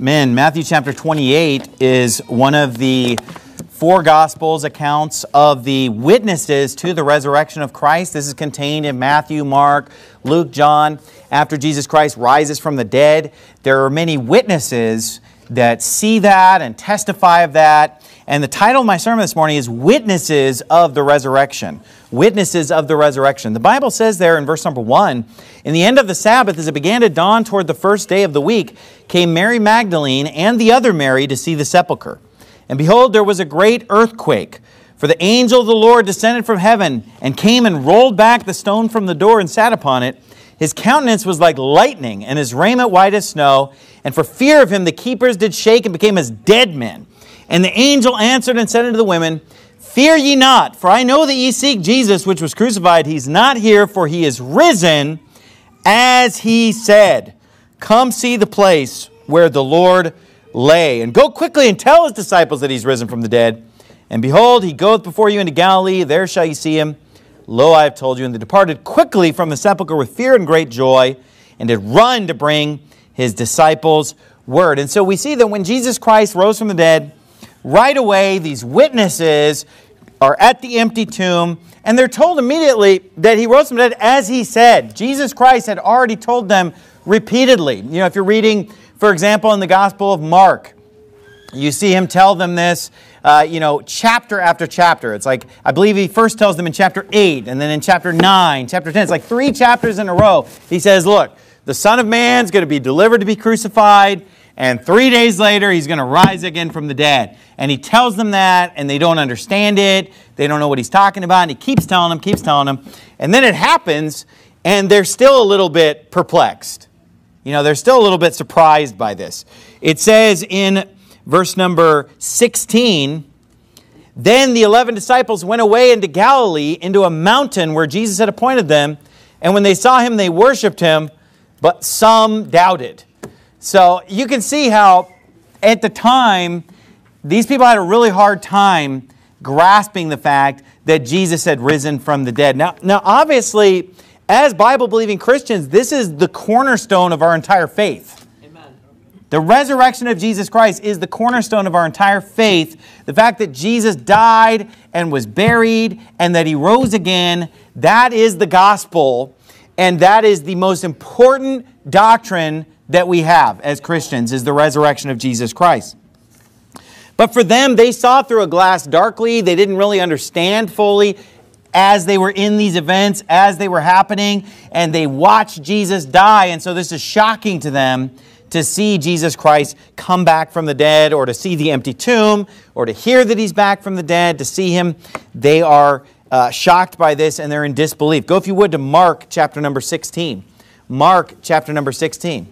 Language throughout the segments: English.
Men, Matthew chapter 28 is one of the four Gospels accounts of the witnesses to the resurrection of Christ. This is contained in Matthew, Mark, Luke, John. After Jesus Christ rises from the dead, there are many witnesses that see that and testify of that. And the title of my sermon this morning is Witnesses of the Resurrection. Witnesses of the Resurrection. The Bible says there in verse number 1, in the end of the Sabbath, as it began to dawn toward the first day of the week, came Mary Magdalene and the other Mary to see the sepulchre. And behold, there was a great earthquake, for the angel of the Lord descended from heaven and came and rolled back the stone from the door and sat upon it. His countenance was like lightning, and his raiment white as snow. And for fear of him, the keepers did shake and became as dead men. And the angel answered and said unto the women, Fear ye not, for I know that ye seek Jesus, which was crucified. He's not here, for he is risen, as he said. Come see the place where the Lord lay. And go quickly and tell his disciples that he's risen from the dead. And behold, he goeth before you into Galilee. There shall ye see him. Lo, I have told you. And they departed quickly from the sepulchre with fear and great joy, and did run to bring his disciples word. And so we see that when Jesus Christ rose from the dead, right away, these witnesses are at the empty tomb, and they're told immediately that he rose from the dead as he said. Jesus Christ had already told them repeatedly. You know, if you're reading, for example, in the Gospel of Mark, you see him tell them this, chapter after chapter. It's like, I believe he first tells them in chapter 8, and then in chapter 9, chapter 10. It's like 3 chapters in a row. He says, look, the Son of Man's going to be delivered to be crucified, and 3 days later, he's going to rise again from the dead. And he tells them that, and they don't understand it. They don't know what he's talking about. And he keeps telling them. And then it happens, and they're still a little bit perplexed. You know, they're still a little bit surprised by this. It says in verse number 16, Then the 11 disciples went away into Galilee, into a mountain where Jesus had appointed them. And when they saw him, they worshipped him, but some doubted. So you can see how at the time, these people had a really hard time grasping the fact that Jesus had risen from the dead. Now obviously, as Bible-believing Christians, this is the cornerstone of our entire faith. Amen. The resurrection of Jesus Christ is the cornerstone of our entire faith. The fact that Jesus died and was buried and that he rose again, that is the gospel, and that is the most important doctrine that we have as Christians, is the resurrection of Jesus Christ. But for them, they saw through a glass darkly. They didn't really understand fully as they were in these events, as they were happening, and they watched Jesus die. And so this is shocking to them to see Jesus Christ come back from the dead, or to see the empty tomb, or to hear that he's back from the dead, to see him. They are shocked by this, and they're in disbelief. Go, if you would, to Mark chapter number 16. Mark chapter number 16.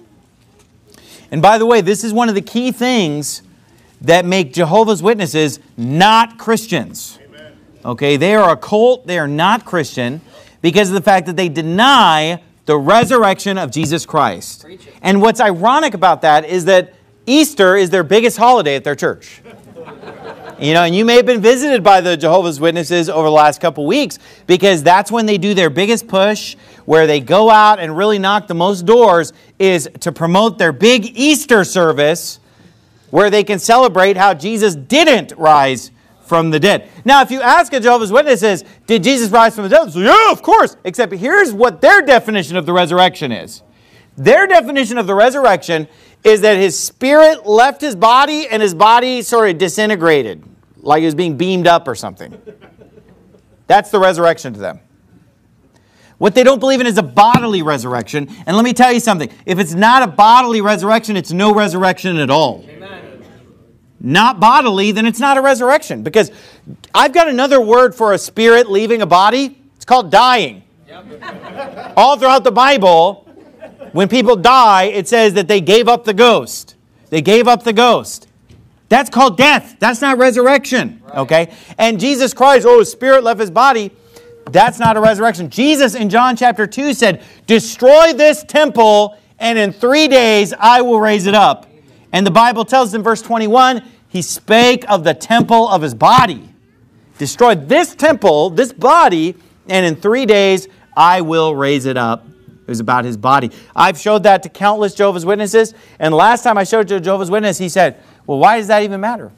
And by the way, this is one of the key things that make Jehovah's Witnesses not Christians. Amen. Okay, they are a cult. They are not Christian because of the fact that they deny the resurrection of Jesus Christ. And what's ironic about that is that Easter is their biggest holiday at their church. You know, and you may have been visited by the Jehovah's Witnesses over the last couple weeks, because that's when they do their biggest push, where they go out and really knock the most doors, is to promote their big Easter service, where they can celebrate how Jesus didn't rise from the dead. Now, if you ask a Jehovah's Witnesses, did Jesus rise from the dead? They say, yeah, of course. Except here's what their definition of the resurrection is. Their definition of the resurrection is that his spirit left his body and his body sort of disintegrated, like it was being beamed up or something. That's the resurrection to them. What they don't believe in is a bodily resurrection. And let me tell you something. If it's not a bodily resurrection, it's no resurrection at all. Amen. Not bodily, then it's not a resurrection. Because I've got another word for a spirit leaving a body. It's called dying. Yep. All throughout the Bible, when people die, it says that they gave up the ghost. They gave up the ghost. That's called death. That's not resurrection. Right. Okay? And Jesus Christ, his spirit left his body. That's not a resurrection. Jesus in John chapter 2 said, destroy this temple, and in 3 days I will raise it up. And the Bible tells us in verse 21, he spake of the temple of his body. Destroy this temple, this body, and in 3 days I will raise it up. It was about his body. I've showed that to countless Jehovah's Witnesses, and last time I showed it to a Jehovah's Witness, he said, well, why does that even matter?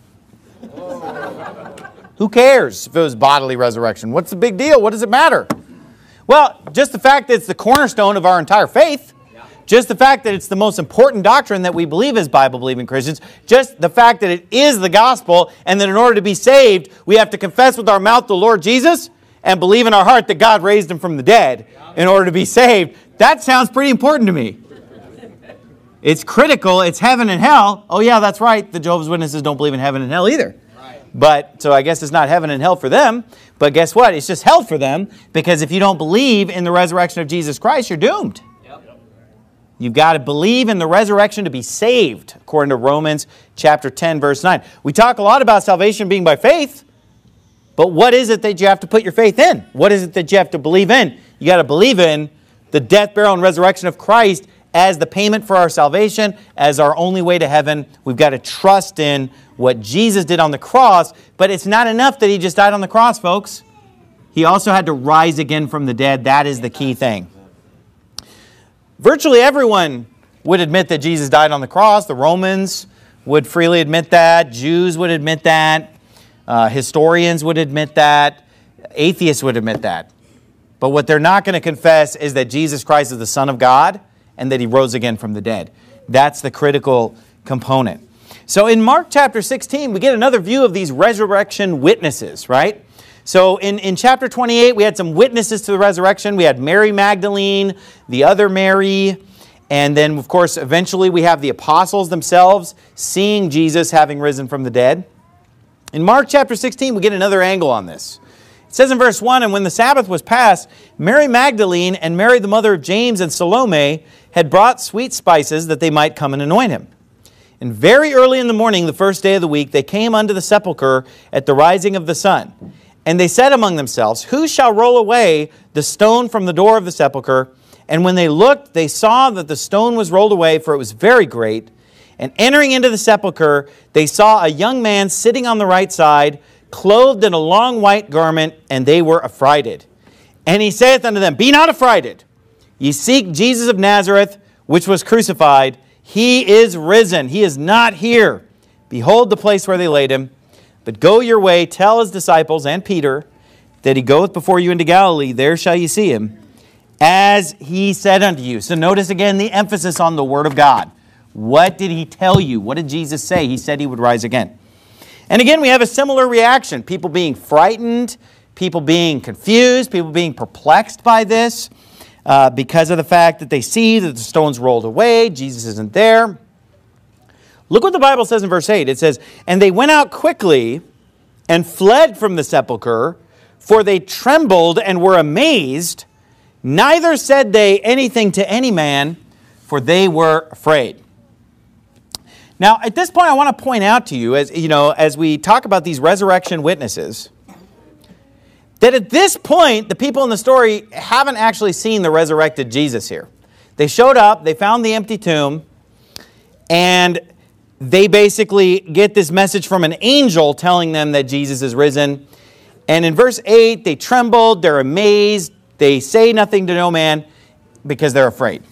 Who cares if it was bodily resurrection? What's the big deal? What does it matter? Well, just the fact that it's the cornerstone of our entire faith, just the fact that it's the most important doctrine that we believe as Bible-believing Christians, just the fact that it is the gospel, and that in order to be saved, we have to confess with our mouth the Lord Jesus and believe in our heart that God raised him from the dead in order to be saved, that sounds pretty important to me. It's critical. It's heaven and hell. Oh yeah, that's right. The Jehovah's Witnesses don't believe in heaven and hell either. But, so I guess it's not heaven and hell for them. But guess what? It's just hell for them. Because if you don't believe in the resurrection of Jesus Christ, you're doomed. You've got to believe in the resurrection to be saved, according to Romans chapter 10, verse 9. We talk a lot about salvation being by faith. But what is it that you have to put your faith in? What is it that you have to believe in? You got to believe in the death, burial, and resurrection of Christ as the payment for our salvation, as our only way to heaven. We've got to trust in what Jesus did on the cross, but it's not enough that he just died on the cross, folks. He also had to rise again from the dead. That is the key thing. Virtually everyone would admit that Jesus died on the cross. The Romans would freely admit that. Jews would admit that. Historians would admit that. Atheists would admit that. But what they're not going to confess is that Jesus Christ is the Son of God and that he rose again from the dead. That's the critical component. So in Mark chapter 16, we get another view of these resurrection witnesses, right? So in chapter 28, we had some witnesses to the resurrection. We had Mary Magdalene, the other Mary, and then, of course, eventually we have the apostles themselves seeing Jesus having risen from the dead. In Mark chapter 16, we get another angle on this. It says in verse 1, and when the Sabbath was past, Mary Magdalene and Mary the mother of James and Salome had brought sweet spices that they might come and anoint him. And very early in the morning, the first day of the week, they came unto the sepulchre at the rising of the sun. And they said among themselves, who shall roll away the stone from the door of the sepulchre? And when they looked, they saw that the stone was rolled away, for it was very great. And entering into the sepulchre, they saw a young man sitting on the right side, clothed in a long white garment, and they were affrighted. And he saith unto them, be not affrighted. Ye seek Jesus of Nazareth, which was crucified. He is risen. He is not here. Behold the place where they laid him. But go your way, tell his disciples and Peter that he goeth before you into Galilee. There shall ye see him, as he said unto you. So notice again the emphasis on the word of God. What did he tell you? What did Jesus say? He said he would rise again. And again, we have a similar reaction. People being frightened, people being confused, people being perplexed by this because of the fact that they see that the stone's rolled away, Jesus isn't there. Look what the Bible says in verse 8. It says, and they went out quickly and fled from the sepulchre, for they trembled and were amazed. Neither said they anything to any man, for they were afraid. Now, at this point, I want to point out to you, as we talk about these resurrection witnesses, that at this point, the people in the story haven't actually seen the resurrected Jesus here. They showed up, they found the empty tomb, and they basically get this message from an angel telling them that Jesus is risen. And in verse 8, they trembled, they're amazed, they say nothing to no man because they're afraid.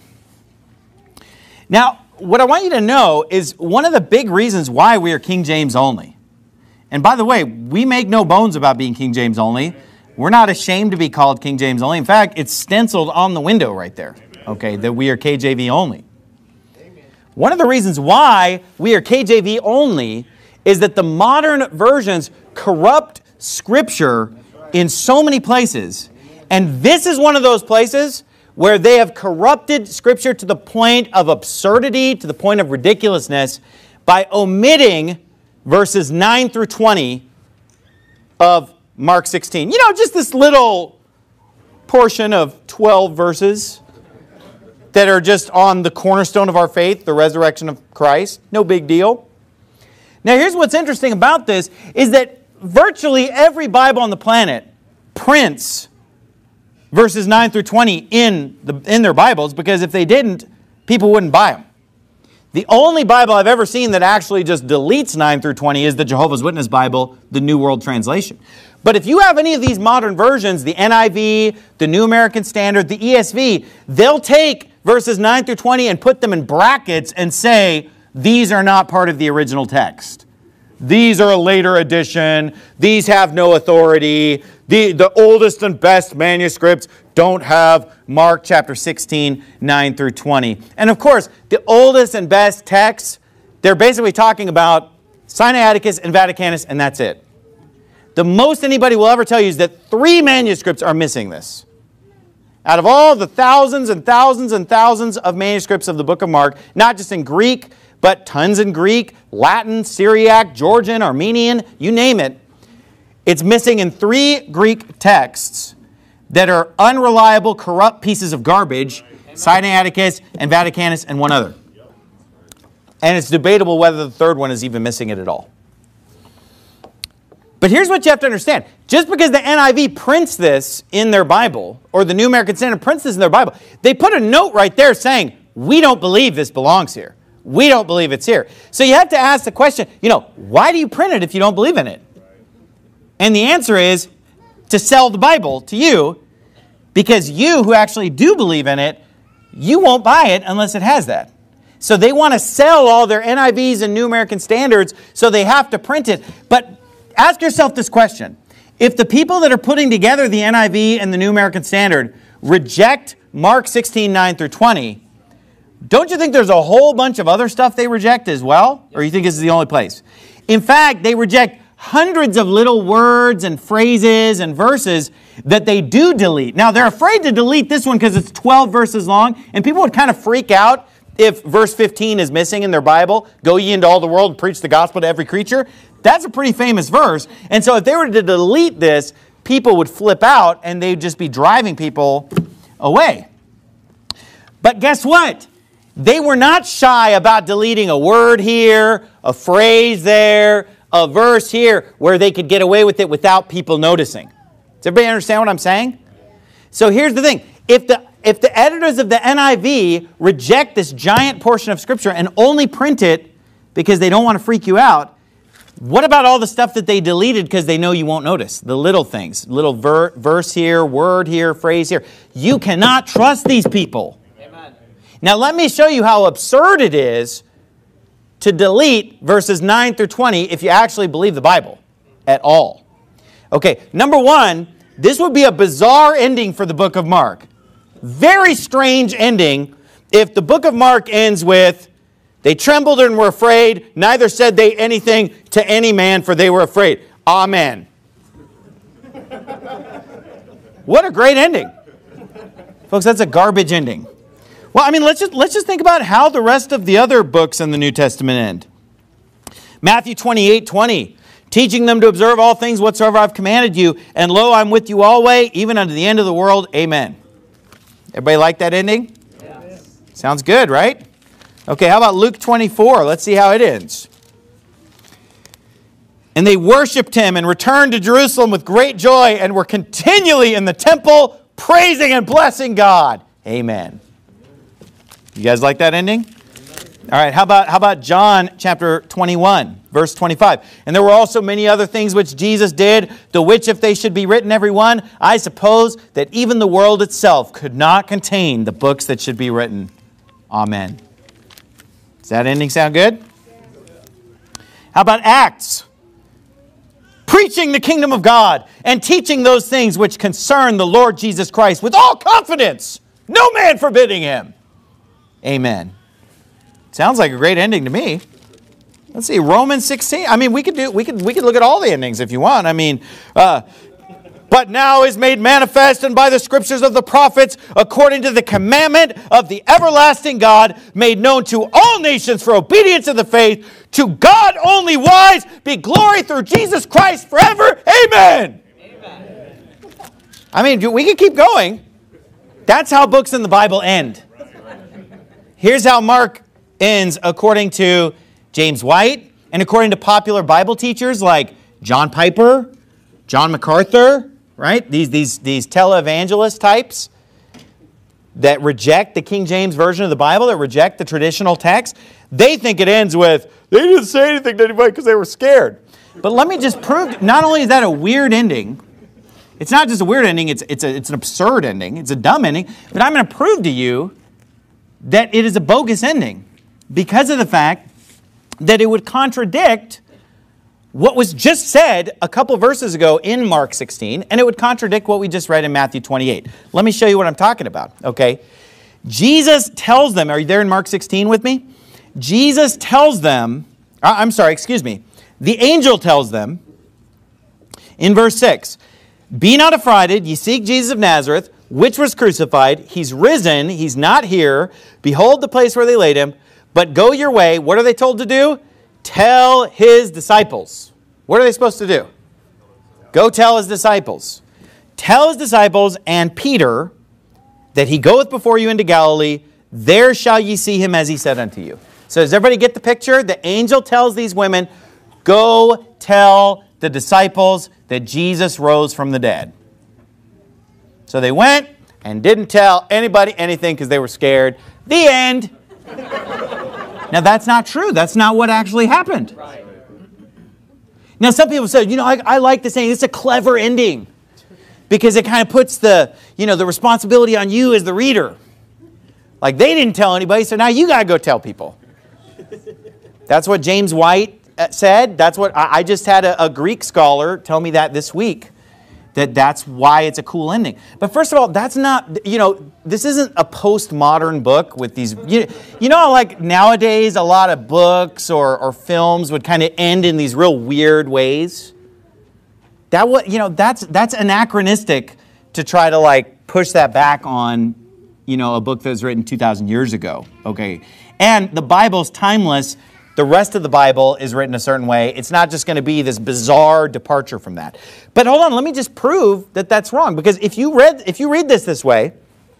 Now, what I want you to know is one of the big reasons why we are King James only. And by the way, we make no bones about being King James only. We're not ashamed to be called King James only. In fact, it's stenciled on the window right there, okay, that we are KJV only. One of the reasons why we are KJV only is that the modern versions corrupt Scripture in so many places. And this is one of those places where they have corrupted Scripture to the point of absurdity, to the point of ridiculousness, by omitting verses 9 through 20 of Mark 16. You know, just this little portion of 12 verses that are just on the cornerstone of our faith, the resurrection of Christ. No big deal. Now, here's what's interesting about this, is that virtually every Bible on the planet prints verses 9 through 20 in their Bibles, because if they didn't, people wouldn't buy them. The only Bible I've ever seen that actually just deletes 9 through 20 is the Jehovah's Witness Bible, the New World Translation. But if you have any of these modern versions, the NIV, the New American Standard, the ESV, they'll take verses 9 through 20 and put them in brackets and say, these are not part of the original text. These are a later addition. These have no authority. The oldest and best manuscripts don't have Mark chapter 16, 9 through 20. And of course, the oldest and best texts, they're basically talking about Sinaiticus and Vaticanus, and that's it. The most anybody will ever tell you is that 3 manuscripts are missing this. Out of all the thousands and thousands and thousands of manuscripts of the book of Mark, not just in Greek, but tons in Greek, Latin, Syriac, Georgian, Armenian, you name it. It's missing in 3 Greek texts that are unreliable, corrupt pieces of garbage, Sinaiticus and Vaticanus and one other. And it's debatable whether the third one is even missing it at all. But here's what you have to understand. Just because the NIV prints this in their Bible, or the New American Standard prints this in their Bible, they put a note right there saying, we don't believe this belongs here. We don't believe it's here. So you have to ask the question, why do you print it if you don't believe in it? And the answer is to sell the Bible to you, because you who actually do believe in it, you won't buy it unless it has that. So they want to sell all their NIVs and New American Standards, so they have to print it. But ask yourself this question. If the people that are putting together the NIV and the New American Standard reject Mark 16, 9 through 20, don't you think there's a whole bunch of other stuff they reject as well? Or you think this is the only place? In fact, they reject hundreds of little words and phrases and verses that they do delete. Now, they're afraid to delete this one because it's 12 verses long, and people would kind of freak out if verse 15 is missing in their Bible. Go ye into all the world and preach the gospel to every creature. That's a pretty famous verse. And so if they were to delete this, people would flip out and they'd just be driving people away. But guess what? They were not shy about deleting a word here, a phrase there, a verse here, where they could get away with it without people noticing. Does everybody understand what I'm saying? So here's the thing. If the editors of the NIV reject this giant portion of Scripture and only print it because they don't want to freak you out, what about all the stuff that they deleted because they know you won't notice? The little things, little verse here, word here, phrase here. You cannot trust these people. Amen. Now let me show you how absurd it is to delete verses 9 through 20 if you actually believe the Bible at all. Okay, number one, this would be a bizarre ending for the book of Mark. Very strange ending if the book of Mark ends with, they trembled and were afraid, neither said they anything to any man, for they were afraid. Amen. What a great ending. Folks, that's a garbage ending. Well, I mean, let's just think about how the rest of the other books in the New Testament end. Matthew 28:20, teaching them to observe all things whatsoever I've commanded you, and lo, I'm with you always, even unto the end of the world. Amen. Everybody like that ending? Yes. Sounds good, right? Okay, how about Luke 24? Let's see how it ends. And they worshipped him and returned to Jerusalem with great joy and were continually in the temple praising and blessing God. Amen. You guys like that ending? All right, how about John chapter 21, verse 25? And there were also many other things which Jesus did, the which if they should be written every one, I suppose that even the world itself could not contain the books that should be written. Amen. Does that ending sound good? How about Acts? Preaching the kingdom of God and teaching those things which concern the Lord Jesus Christ with all confidence, no man forbidding him. Amen. Sounds like a great ending to me. Let's see, Romans 16. I mean, we could look at all the endings if you want. I mean, but now is made manifest and by the scriptures of the prophets, according to the commandment of the everlasting God, made known to all nations for obedience of the faith. To God only wise be glory through Jesus Christ forever. Amen. Amen. I mean, we could keep going. That's how books in the Bible end. Here's how Mark ends according to James White and according to popular Bible teachers like John Piper, John MacArthur, right? These televangelist types that reject the King James Version of the Bible, that reject the traditional text. They think it ends with, they didn't say anything to anybody because they were scared. But let me just prove, not only is that a weird ending, it's not just a weird ending, it's an absurd ending, it's a dumb ending, but I'm going to prove to you that it is a bogus ending because of the fact that it would contradict what was just said a couple verses ago in Mark 16, and it would contradict what we just read in Matthew 28. Let me show you what I'm talking about, okay? Jesus tells them, are you there in Mark 16 with me? Jesus tells them, the angel tells them in verse 6, "Be not affrighted, ye seek Jesus of Nazareth, which was crucified. He's risen, he's not here. Behold the place where they laid him. But go your way." What are they told to do? Tell his disciples. What are they supposed to do? Go tell his disciples. Tell his disciples and Peter that he goeth before you into Galilee. There shall ye see him as he said unto you. So does everybody get the picture? The angel tells these women, go tell the disciples that Jesus rose from the dead. So they went and didn't tell anybody anything because they were scared. The end. Now that's not true. That's not what actually happened. Now some people said, I like this ending. It's a clever ending because it kind of puts the responsibility on you as the reader. Like they didn't tell anybody, so now you got to go tell people. That's what James White said. That's what I just had a Greek scholar tell me that this week. That's why it's a cool ending. But first of all, that's not, this isn't a postmodern book with these, like nowadays a lot of books or films would kind of end in these real weird ways. That's anachronistic to try to push that back on, a book that was written 2,000 years ago. Okay. And the Bible's timeless. The rest of the Bible is written a certain way. It's not just going to be this bizarre departure from that. But hold on, let me just prove that that's wrong. Because if you read this way,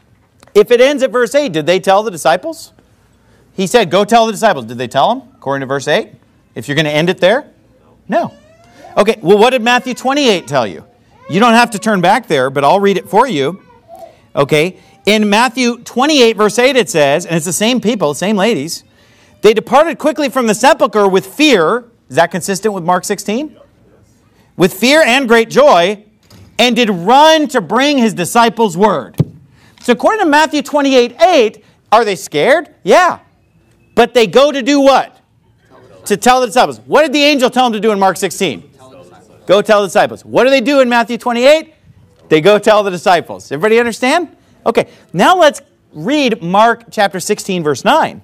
if it ends at verse 8, did they tell the disciples? He said, go tell the disciples. Did they tell them, according to verse 8? If you're going to end it there? No. Okay, well, what did Matthew 28 tell you? You don't have to turn back there, but I'll read it for you. Okay, in Matthew 28, verse 8, it says, and it's the same people, same ladies, they departed quickly from the sepulchre with fear. Is that consistent with Mark 16? With fear and great joy, and did run to bring his disciples word. So according to Matthew 28:8, are they scared? Yeah. But they go to do what? To tell the disciples. What did the angel tell them to do in Mark 16? Go tell the disciples. What do they do in Matthew 28? They go tell the disciples. Everybody understand? Okay, now let's read Mark chapter 16, verse 9.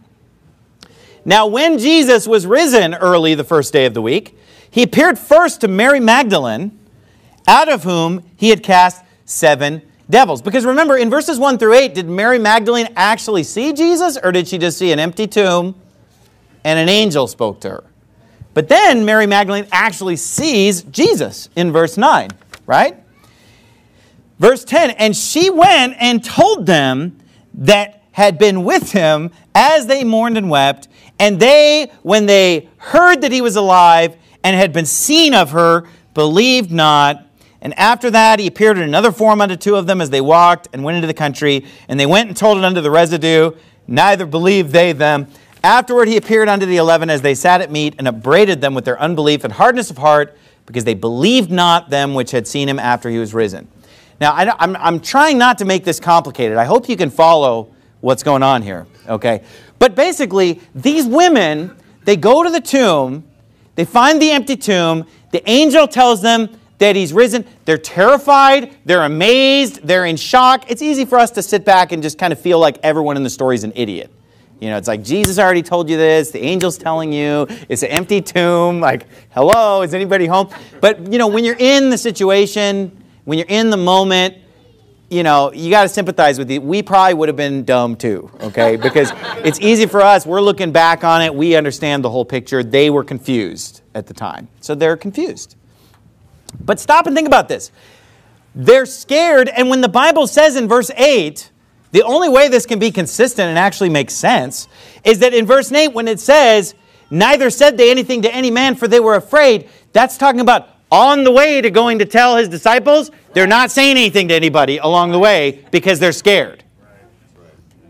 Now, when Jesus was risen early the first day of the week, he appeared first to Mary Magdalene, out of whom he had cast 7 devils. Because remember, in verses 1 through 8, did Mary Magdalene actually see Jesus, or did she just see an empty tomb and an angel spoke to her? But then Mary Magdalene actually sees Jesus in verse 9, right? Verse 10, and she went and told them that had been with him as they mourned and wept. And they, when they heard that he was alive and had been seen of her, believed not. And after that, he appeared in another form unto 2 of them as they walked and went into the country. And they went and told it unto the residue. Neither believed they them. Afterward, he appeared unto the 11 as they sat at meat and upbraided them with their unbelief and hardness of heart, because they believed not them which had seen him after he was risen. Now, I'm trying not to make this complicated. I hope you can follow what's going on here, okay? But basically, these women, they go to the tomb, they find the empty tomb, the angel tells them that he's risen. They're terrified, they're amazed, they're in shock. It's easy for us to sit back and just kind of feel like everyone in the story is an idiot. It's like, Jesus already told you this, the angel's telling you, it's an empty tomb, like, hello, is anybody home? But, when you're in the situation, when you're in the moment, you got to sympathize with you. We probably would have been dumb too, okay? Because it's easy for us. We're looking back on it. We understand the whole picture. They were confused at the time. So they're confused. But stop and think about this. They're scared, and when the Bible says in verse 8, the only way this can be consistent and actually make sense is that in verse 8, when it says, neither said they anything to any man, for they were afraid, that's talking about on the way to going to tell his disciples. They're not saying anything to anybody along the way because they're scared.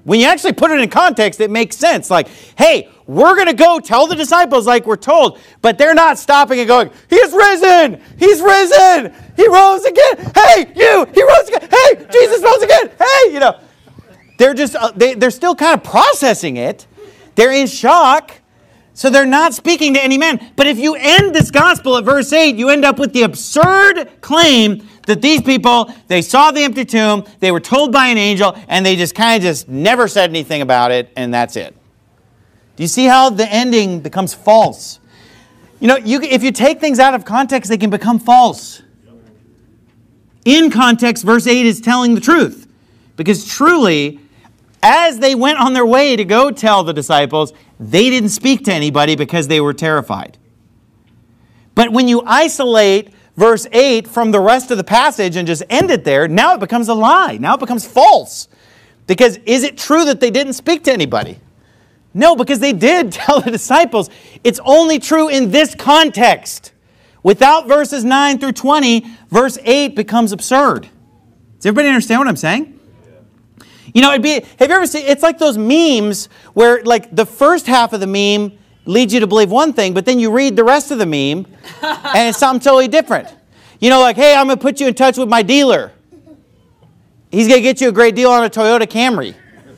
When you actually put it in context, it makes sense. Like, hey, we're going to go tell the disciples like we're told, but they're not stopping and going, He's risen! He's risen! He rose again! Hey, you! He rose again! Hey, Jesus rose again! Hey, they're just, they're still kind of processing it. They're in shock. So they're not speaking to any man. But if you end this gospel at verse 8, you end up with the absurd claim that these people, they saw the empty tomb, they were told by an angel, and they just never said anything about it, and that's it. Do you see how the ending becomes false? If you take things out of context, they can become false. In context, verse 8 is telling the truth. Because truly, as they went on their way to go tell the disciples, they didn't speak to anybody because they were terrified. But when you isolate verse 8 from the rest of the passage and just end it there, now it becomes a lie. Now it becomes false. Because is it true that they didn't speak to anybody? No, because they did tell the disciples. It's only true in this context. Without verses 9 through 20, verse 8 becomes absurd. Does everybody understand what I'm saying? Have you ever seen, it's like those memes where like the first half of the meme leads you to believe one thing, but then you read the rest of the meme and it's something totally different. Like, hey, I'm going to put you in touch with my dealer. He's going to get you a great deal on a Toyota Camry.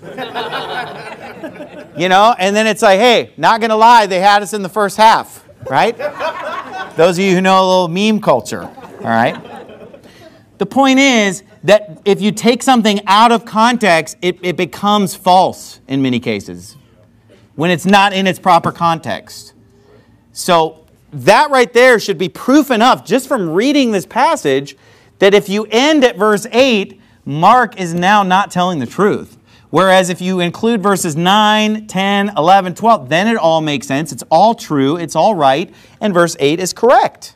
And then it's like, hey, not going to lie, they had us in the first half, right? Those of you who know a little meme culture, all right? The point is that if you take something out of context, it becomes false in many cases when it's not in its proper context. So that right there should be proof enough just from reading this passage that if you end at verse 8, Mark is now not telling the truth. Whereas if you include verses 9, 10, 11, 12, then it all makes sense. It's all true. It's all right. And verse 8 is correct.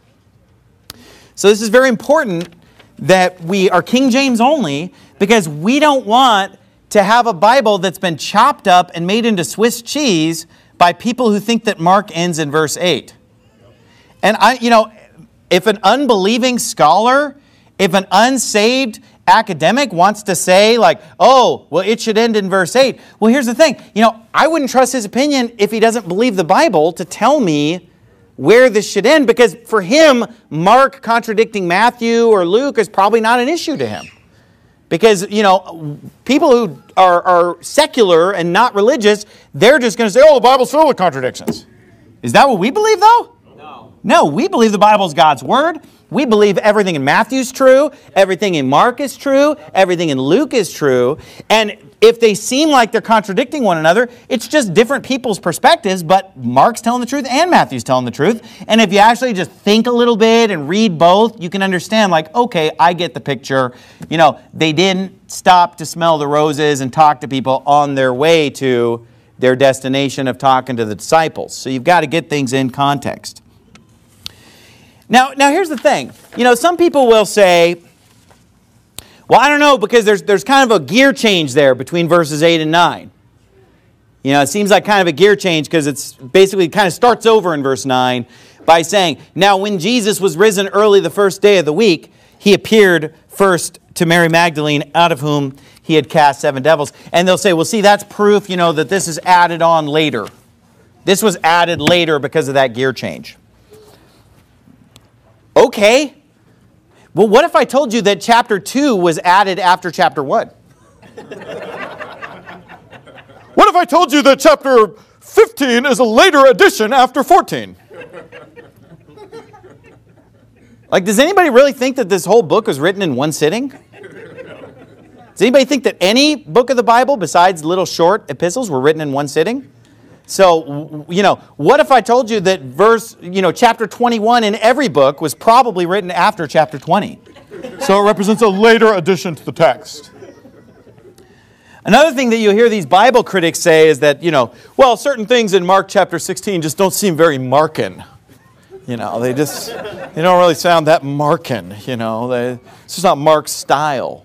So this is very important that we are King James only because we don't want to have a Bible that's been chopped up and made into Swiss cheese by people who think that Mark ends in verse 8. And if an unbelieving scholar, if an unsaved academic wants to say like, oh, well, it should end in verse 8. Well, here's the thing. I wouldn't trust his opinion if he doesn't believe the Bible to tell me where this should end, because for him, Mark contradicting Matthew or Luke is probably not an issue to him. Because, people who are secular and not religious, they're just going to say, oh, the Bible's filled with contradictions. Is that what we believe, though? No, we believe the Bible's God's Word. We believe everything in Matthew's true, everything in Mark is true, everything in Luke is true. And if they seem like they're contradicting one another, it's just different people's perspectives, but Mark's telling the truth and Matthew's telling the truth. And if you actually just think a little bit and read both, you can understand like, okay, I get the picture. They didn't stop to smell the roses and talk to people on their way to their destination of talking to the disciples. So you've got to get things in context. Now here's the thing. Some people will say, well, I don't know, because there's kind of a gear change there between verses 8 and 9. It seems like kind of a gear change because it's basically kind of starts over in verse 9 by saying, now when Jesus was risen early the first day of the week, he appeared first to Mary Magdalene, out of whom he had cast 7 devils. And they'll say, well, see, that's proof, that this is added on later. This was added later because of that gear change. Okay. Well, what if I told you that chapter 2 was added after chapter 1? What if I told you that chapter 15 is a later addition after 14? Like, does anybody really think that this whole book was written in one sitting? Does anybody think that any book of the Bible besides little short epistles were written in one sitting? So, what if I told you that chapter 21 in every book was probably written after chapter 20? So it represents a later addition to the text. Another thing that you hear these Bible critics say is that, well, certain things in Mark chapter 16 just don't seem very Markan. They don't really sound that Markan, it's just not Mark's style.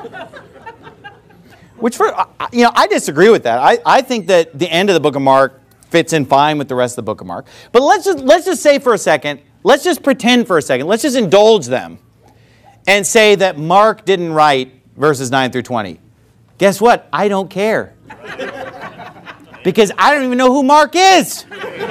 I disagree with that. I think that the end of the book of Mark fits in fine with the rest of the book of Mark. But let's just say for a second, let's just pretend for a second, let's just indulge them and say that Mark didn't write verses 9 through 20. Guess what? I don't care. Because I don't even know who Mark is.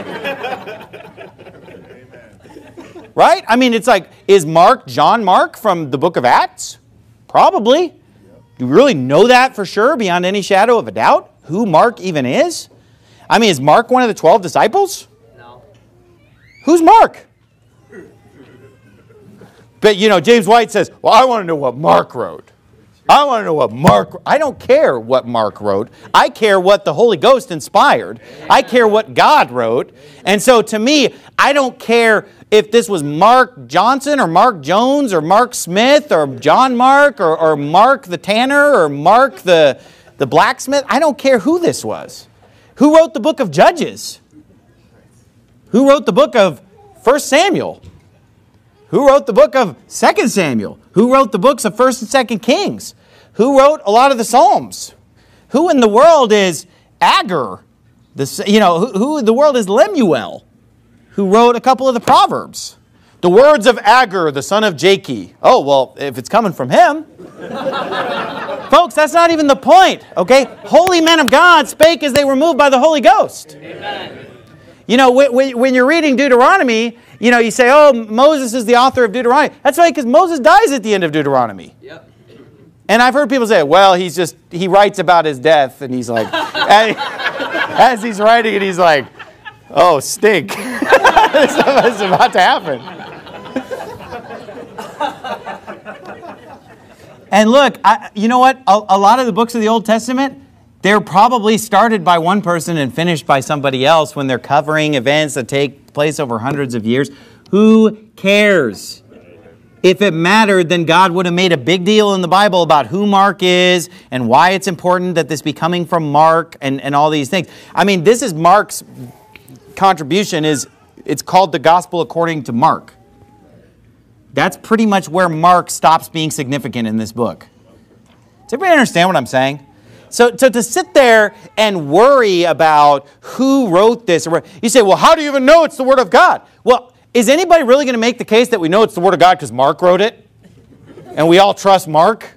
Right? I mean, it's like, is Mark John Mark from the book of Acts? Probably. Do you really know that for sure, beyond any shadow of a doubt? Who Mark even is? I mean, is Mark one of the 12 disciples? No. Who's Mark? But, James White says, well, I want to know what Mark wrote. I want to know what Mark... I don't care what Mark wrote. I care what the Holy Ghost inspired. I care what God wrote. And so to me, I don't care if this was Mark Johnson or Mark Jones or Mark Smith or John Mark or Mark the tanner or Mark the blacksmith. I don't care who this was. Who wrote the book of Judges? Who wrote the book of 1 Samuel? Who wrote the book of 2 Samuel? Who wrote the books of 1 and 2 Kings? Who wrote a lot of the Psalms? Who in the world is Agur? Who in the world is Lemuel? Who wrote a couple of the Proverbs? The words of Agur, the son of Jakeh. Oh, well, if it's coming from him. Folks, that's not even the point, okay? Holy men of God spake as they were moved by the Holy Ghost. Amen. When you're reading Deuteronomy, you say, oh, Moses is the author of Deuteronomy. That's right, because Moses dies at the end of Deuteronomy. Yep. And I've heard people say, well, he writes about his death, and he's like, as he's writing it, he's like, oh, stink. Something's about to happen. And look, you know what? A lot of the books of the Old Testament, they're probably started by one person and finished by somebody else when they're covering events that take place over hundreds of years. Who cares? If it mattered, then God would have made a big deal in the Bible about who Mark is and why it's important that this be coming from Mark and all these things. I mean, this is Mark's contribution. It's called the Gospel according to Mark. That's pretty much where Mark stops being significant in this book. Does everybody understand what I'm saying? So to sit there and worry about who wrote this, you say, well, how do you even know it's the Word of God? Well, is anybody really going to make the case that we know it's the Word of God because Mark wrote it? And we all trust Mark?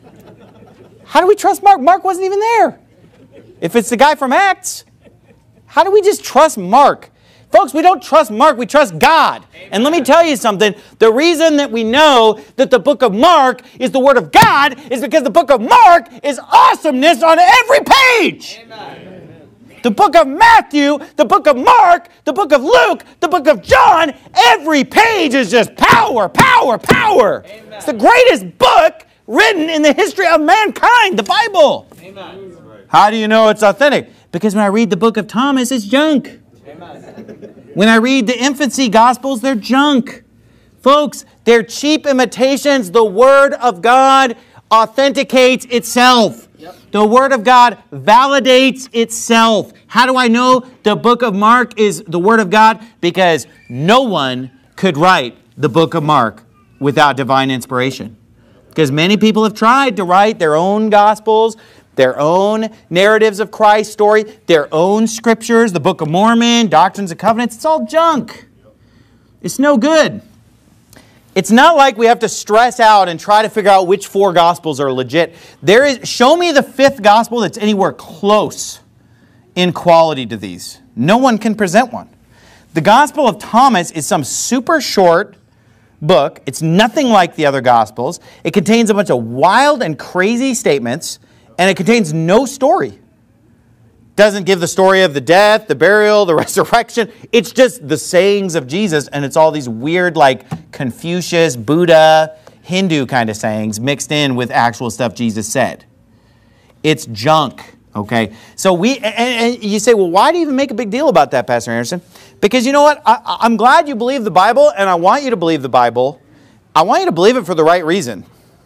How do we trust Mark? Mark wasn't even there. If it's the guy from Acts, how do we just trust Mark? Folks, we don't trust Mark, we trust God. Amen. And let me tell you something. The reason that we know that the book of Mark is the Word of God is because the book of Mark is awesomeness on every page. Amen. The book of Matthew, the book of Mark, the book of Luke, the book of John, every page is just power, power, power. Amen. It's the greatest book written in the history of mankind, the Bible. Amen. How do you know it's authentic? Because when I read the book of Thomas, it's junk. When I read the infancy Gospels, they're junk. Folks, they're cheap imitations. The Word of God authenticates itself. Yep. The Word of God validates itself. How do I know the book of Mark is the Word of God? Because no one could write the book of Mark without divine inspiration. Because many people have tried to write their own Gospels, their own narratives of Christ's story, their own scriptures, the Book of Mormon, Doctrines and Covenants. It's all junk. It's no good. It's not like we have to stress out and try to figure out which 4 Gospels are legit. Show me the 5th Gospel that's anywhere close in quality to these. No one can present one. The Gospel of Thomas is some super short book. It's nothing like the other Gospels. It contains a bunch of wild and crazy statements, and it contains no story. Doesn't give the story of the death, the burial, the resurrection. It's just the sayings of Jesus, and it's all these weird, like Confucius, Buddha, Hindu kind of sayings mixed in with actual stuff Jesus said. It's junk, okay? So and you say, well, why do you even make a big deal about that, Pastor Anderson? Because you know what? I'm glad you believe the Bible, and I want you to believe the Bible. I want you to believe it for the right reason.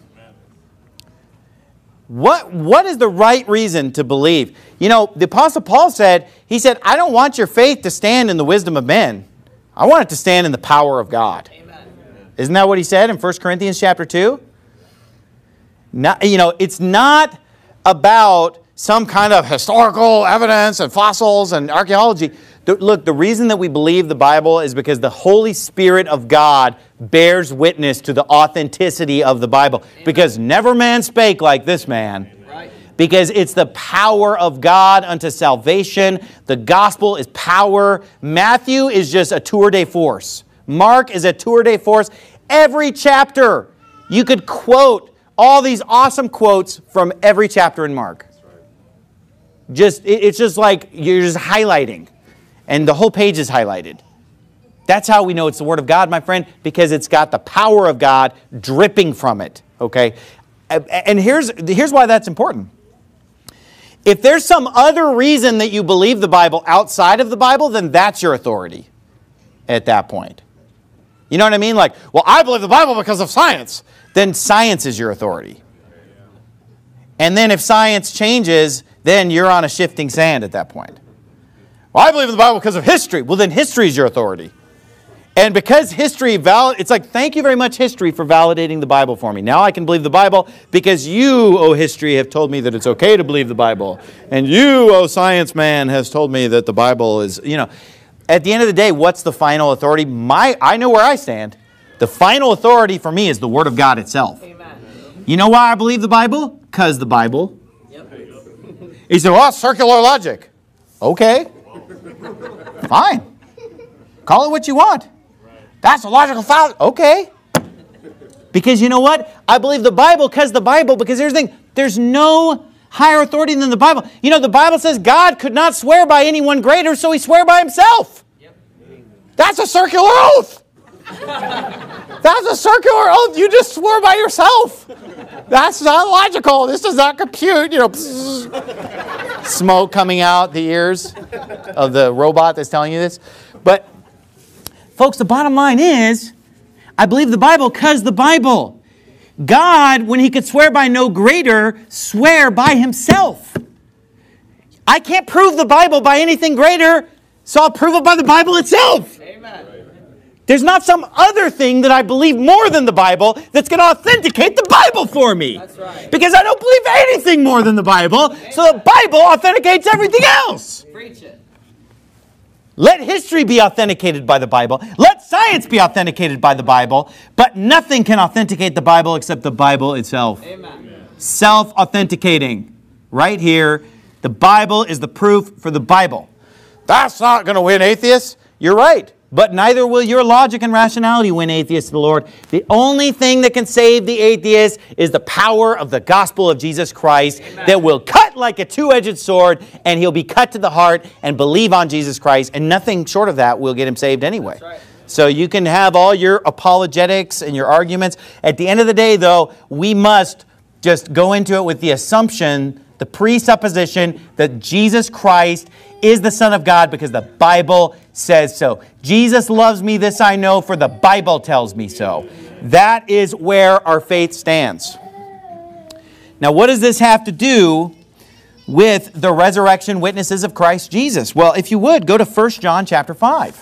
What is the right reason to believe? You know, the Apostle Paul said, I don't want your faith to stand in the wisdom of men. I want it to stand in the power of God. Amen. Isn't that what he said in 1 Corinthians chapter 2? It's not about some kind of historical evidence and fossils and archaeology. Look, the reason that we believe the Bible is because the Holy Spirit of God bears witness to the authenticity of the Bible. Amen. Because never man spake like this man. Right. because it's the power of God unto salvation. The gospel is power. Matthew is just a tour de force. Mark is a tour de force. Every chapter, you could quote all these awesome quotes from every chapter in Mark. It's just like you're just highlighting, and the whole page is highlighted. That's how we know it's the Word of God, my friend, because it's got the power of God dripping from it, okay? And here's why that's important. If there's some other reason that you believe the Bible outside of the Bible, then that's your authority at that point. You know what I mean? Like, well, I believe the Bible because of science. Then science is your authority. And then if science changes, then you're on a shifting sand at that point. Well, I believe in the Bible because of history. Well, then history is your authority. And because history, it's like, thank you very much, history, for validating the Bible for me. Now I can believe the Bible because you, O history, have told me that it's okay to believe the Bible. And you, O science man, has told me that the Bible is, At the end of the day, what's the final authority? I know where I stand. The final authority for me is the Word of God itself. Amen. You know why I believe the Bible? Because the Bible. Yep. You say, well, circular logic. Okay. Fine. Call it what you want. That's a logical fallacy. Okay. Because you know what? I believe the Bible because here's the thing. There's no higher authority than the Bible. The Bible says God could not swear by anyone greater, so he swore by himself. Yep. That's a circular oath. That's a circular oath. You just swore by yourself. That's not logical. This does not compute. Smoke coming out the ears of the robot that's telling you this. But folks, the bottom line is, I believe the Bible because the Bible. God, when he could swear by no greater, swear by himself. I can't prove the Bible by anything greater, so I'll prove it by the Bible itself. Amen. There's not some other thing that I believe more than the Bible that's going to authenticate the Bible for me. That's right. Because I don't believe anything more than the Bible, so the Bible authenticates everything else. Preach it. Let history be authenticated by the Bible. Let science be authenticated by the Bible. But nothing can authenticate the Bible except the Bible itself. Amen. Self-authenticating. Right here, the Bible is the proof for the Bible. That's not going to win atheists. You're right. But neither will your logic and rationality win atheists to the Lord. The only thing that can save the atheist is the power of the gospel of Jesus Christ. Amen. That will cut like a two-edged sword, and he'll be cut to the heart and believe on Jesus Christ, and nothing short of that will get him saved anyway. That's right. So you can have all your apologetics and your arguments. At the end of the day, though, we must just go into it with the assumption, the presupposition that Jesus Christ is the Son of God because the Bible says so. Jesus loves me, this I know, for the Bible tells me so. That is where our faith stands. Now, what does this have to do with the resurrection witnesses of Christ Jesus? Well, if you would, go to 1 John chapter 5.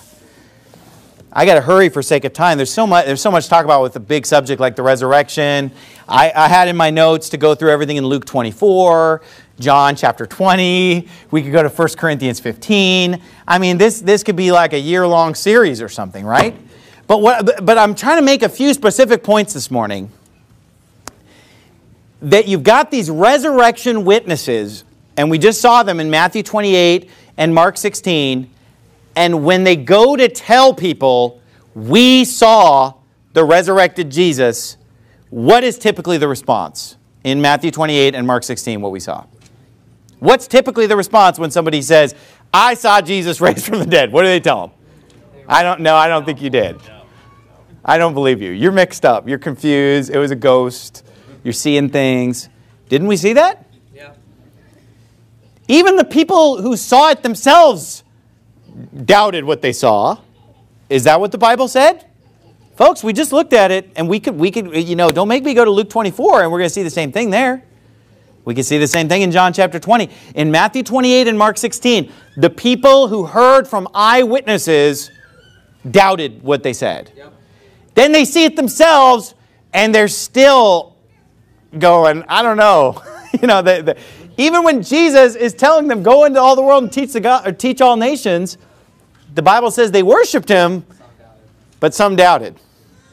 I got to hurry for sake of time. There's so much to talk about with a big subject like the resurrection. I had in my notes to go through everything in Luke 24, John chapter 20. We could go to 1 Corinthians 15. I mean, this could be like a year-long series or something, right? But I'm trying to make a few specific points this morning. That you've got these resurrection witnesses, and we just saw them in Matthew 28 and Mark 16. And when they go to tell people, we saw the resurrected Jesus, what is typically the response? In Matthew 28 and Mark 16, what we saw. What's typically the response when somebody says, I saw Jesus raised from the dead? What do they tell them? I don't think you did. I don't believe you. You're mixed up. You're confused. It was a ghost. You're seeing things. Didn't we see that? Yeah. Even the people who saw it themselves doubted what they saw. Is that what the Bible said? Folks, we just looked at it, and we could, don't make me go to Luke 24, and we're going to see the same thing there. We can see the same thing in John chapter 20. In Matthew 28 and Mark 16, the people who heard from eyewitnesses doubted what they said. Yep. Then they see it themselves, and they're still going, I don't know. Even when Jesus is telling them, go into all the world and teach all nations, the Bible says they worshiped him, but some doubted.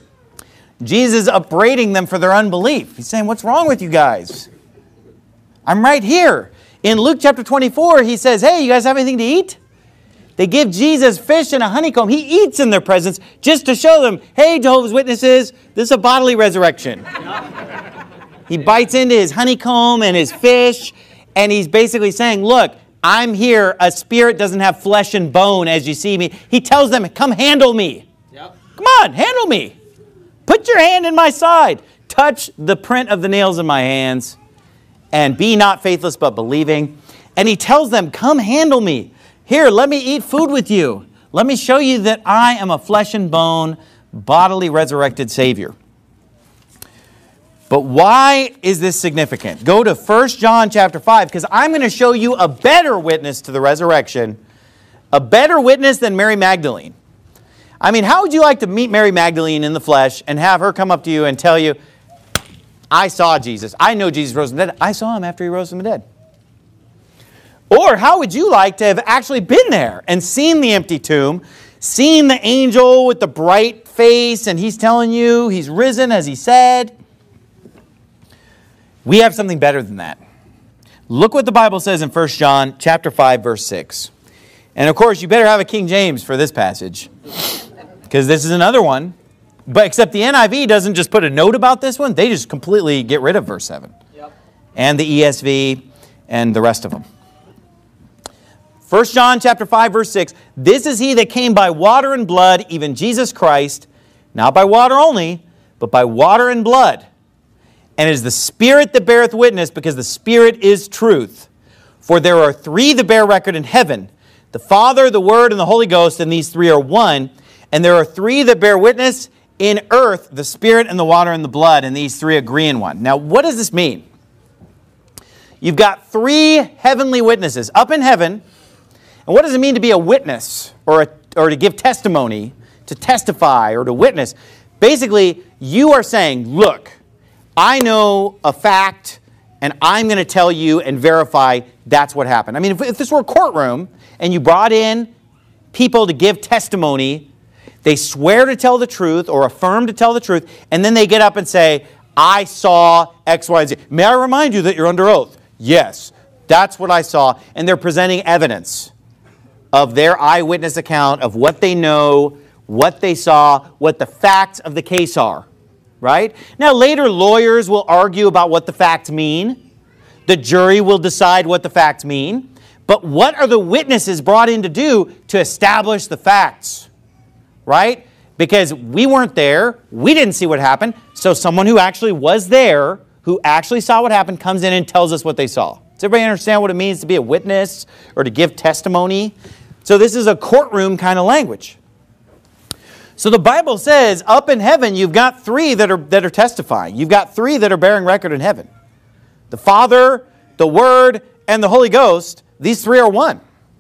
Jesus is upbraiding them for their unbelief. He's saying, what's wrong with you guys? I'm right here. In Luke chapter 24, he says, hey, you guys have anything to eat? They give Jesus fish and a honeycomb. He eats in their presence just to show them, hey, Jehovah's Witnesses, this is a bodily resurrection. He bites into his honeycomb and his fish, and he's basically saying, look, I'm here. A spirit doesn't have flesh and bone as you see me. He tells them, come handle me. Yep. Come on, handle me. Put your hand in my side. Touch the print of the nails in my hands. And be not faithless, but believing. And he tells them, come handle me. Here, let me eat food with you. Let me show you that I am a flesh and bone, bodily resurrected Savior. But why is this significant? Go to 1 John chapter 5, because I'm going to show you a better witness to the resurrection, a better witness than Mary Magdalene. I mean, how would you like to meet Mary Magdalene in the flesh and have her come up to you and tell you, I saw Jesus. I know Jesus rose from the dead. I saw him after he rose from the dead. Or how would you like to have actually been there and seen the empty tomb, seen the angel with the bright face, and he's telling you he's risen as he said? We have something better than that. Look what the Bible says in 1 John chapter 5, verse 6. And of course, you better have a King James for this passage, because this is another one. But except the NIV doesn't just put a note about this one. They just completely get rid of verse 7. Yep. And the ESV and the rest of them. 1 John chapter 5, verse 6. This is he that came by water and blood, even Jesus Christ. Not by water only, but by water and blood. And it is the Spirit that beareth witness, because the Spirit is truth. For there are three that bear record in heaven, the Father, the Word, and the Holy Ghost, and these three are one. And there are three that bear witness in earth, the Spirit and the water and the blood, and these three agree in one. Now, what does this mean? You've got three heavenly witnesses up in heaven. And what does it mean to be a witness or to give testimony, to testify or to witness? Basically, you are saying, look, I know a fact, and I'm going to tell you and verify that's what happened. I mean, if this were a courtroom and you brought in people to give testimony, they swear to tell the truth or affirm to tell the truth, and then they get up and say, I saw X, Y, and Z. May I remind you that you're under oath? Yes, that's what I saw. And they're presenting evidence of their eyewitness account of what they know, what they saw, what the facts of the case are. Right? Now, later lawyers will argue about what the facts mean. The jury will decide what the facts mean. But what are the witnesses brought in to do to establish the facts? Right? Because we weren't there. We didn't see what happened. So someone who actually was there, who actually saw what happened, comes in and tells us what they saw. Does everybody understand what it means to be a witness or to give testimony? So this is a courtroom kind of language. So the Bible says up in heaven you've got three that are testifying. You've got three that are bearing record in heaven. The Father, the Word, and the Holy Ghost. These three are one.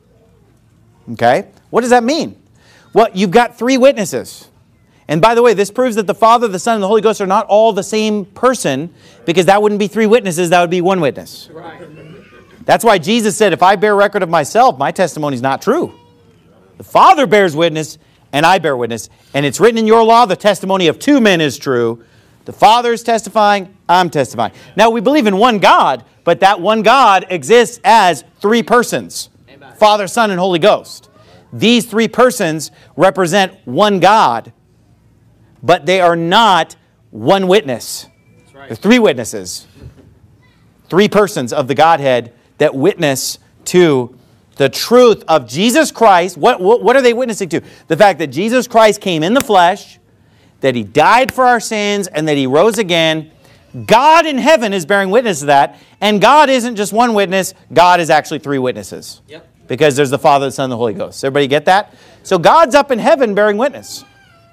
Okay? What does that mean? Well, you've got three witnesses. And by the way, this proves that the Father, the Son, and the Holy Ghost are not all the same person, because that wouldn't be three witnesses, that would be one witness. Right. That's why Jesus said, if I bear record of myself, my testimony is not true. The Father bears witness, and I bear witness. And it's written in your law, the testimony of two men is true. The Father is testifying, I'm testifying. Now, we believe in one God, but that one God exists as three persons. Amen. Father, Son, and Holy Ghost. These three persons represent one God, but they are not one witness. That's right. They're three witnesses. Three persons of the Godhead that witness to the truth of Jesus Christ. What are they witnessing to? The fact that Jesus Christ came in the flesh, that he died for our sins, and that he rose again. God in heaven is bearing witness to that. And God isn't just one witness. God is actually three witnesses. Yep. Because there's the Father, the Son, and the Holy Ghost. Everybody get that? So God's up in heaven bearing witness.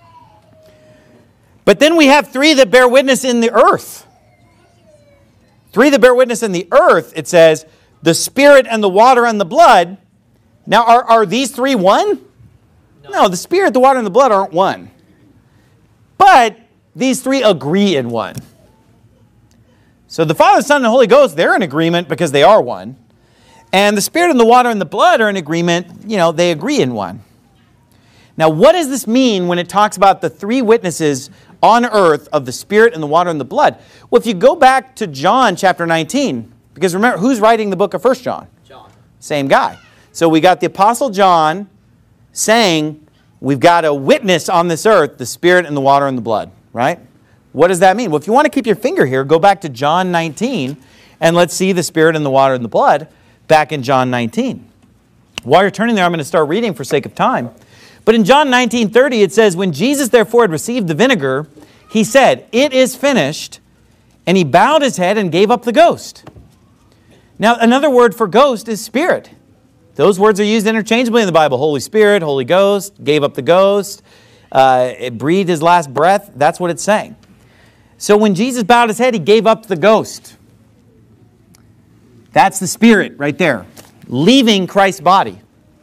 But then we have three that bear witness in the earth. Three that bear witness in the earth, it says, the Spirit and the water and the blood. Now, are these three one? No, the Spirit, the water, and the blood aren't one. But these three agree in one. So the Father, the Son, and the Holy Ghost, they're in agreement because they are one. And the Spirit and the water and the blood are in agreement, they agree in one. Now, what does this mean when it talks about the three witnesses on earth of the Spirit and the water and the blood? Well, if you go back to John chapter 19, Because remember, who's writing the book of 1 John? John. Same guy. So we got the Apostle John saying we've got a witness on this earth, the Spirit and the water and the blood, right? What does that mean? Well, if you want to keep your finger here, go back to John 19, and let's see the Spirit and the water and the blood back in John 19. While you're turning there, I'm going to start reading for sake of time. But in John 19:30, it says, when Jesus therefore had received the vinegar, he said, it is finished, and he bowed his head and gave up the ghost. Now, another word for ghost is spirit. Those words are used interchangeably in the Bible. Holy Spirit, Holy Ghost, gave up the ghost, it breathed his last breath. That's what it's saying. So when Jesus bowed his head, he gave up the ghost. That's the spirit right there, leaving Christ's body.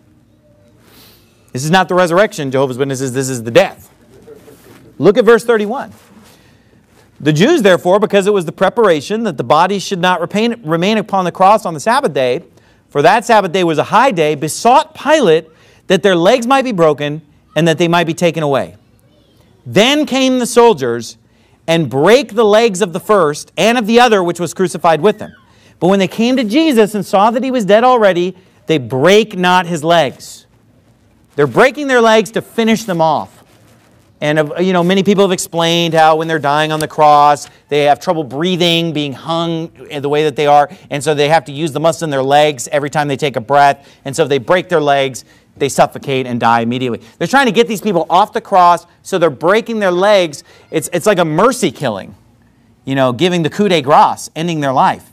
This is not the resurrection, Jehovah's Witnesses, this is the death. Look at verse 31. The Jews, therefore, because it was the preparation that the body should not remain upon the cross on the Sabbath day, for that Sabbath day was a high day, besought Pilate that their legs might be broken and that they might be taken away. Then came the soldiers and brake the legs of the first and of the other which was crucified with him. But when they came to Jesus and saw that he was dead already, they brake not his legs. They're breaking their legs to finish them off. And many people have explained how when they're dying on the cross, they have trouble breathing, being hung the way that they are, and so they have to use the muscle in their legs every time they take a breath. And so if they break their legs, they suffocate and die immediately. They're trying to get these people off the cross, so they're breaking their legs. It's like a mercy killing, giving the coup de grace, ending their life.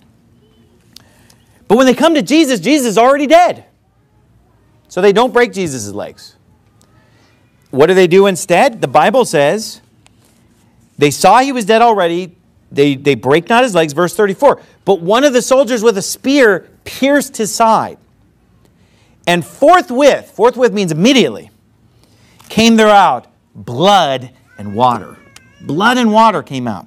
But when they come to Jesus, Jesus is already dead. So they don't break Jesus' legs. What do they do instead? The Bible says they saw he was dead already. They break not his legs. Verse 34. But one of the soldiers with a spear pierced his side. And forthwith means immediately, came there out blood and water. Blood and water came out.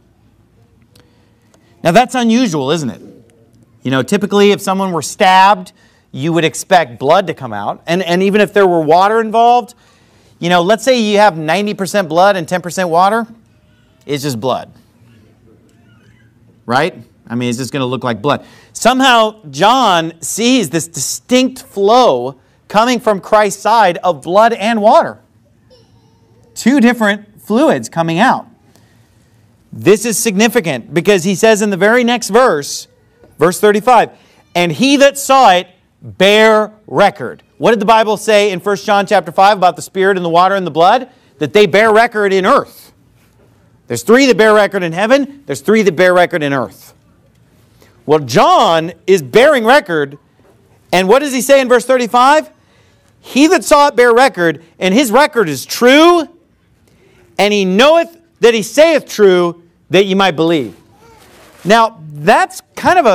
Now that's unusual, isn't it? Typically if someone were stabbed, you would expect blood to come out. And even if there were water involved, let's say you have 90% blood and 10% water, it's just blood. Right? It's just going to look like blood. Somehow, John sees this distinct flow coming from Christ's side of blood and water. Two different fluids coming out. This is significant because he says in the very next verse, verse 35, and he that saw it bear record. What did the Bible say in 1 John chapter 5 about the Spirit and the water and the blood? That they bear record in earth. There's three that bear record in heaven. There's three that bear record in earth. Well, John is bearing record. And what does he say in verse 35? He that saw it bear record, and his record is true, and he knoweth that he saith true, that ye might believe. Now, that's kind of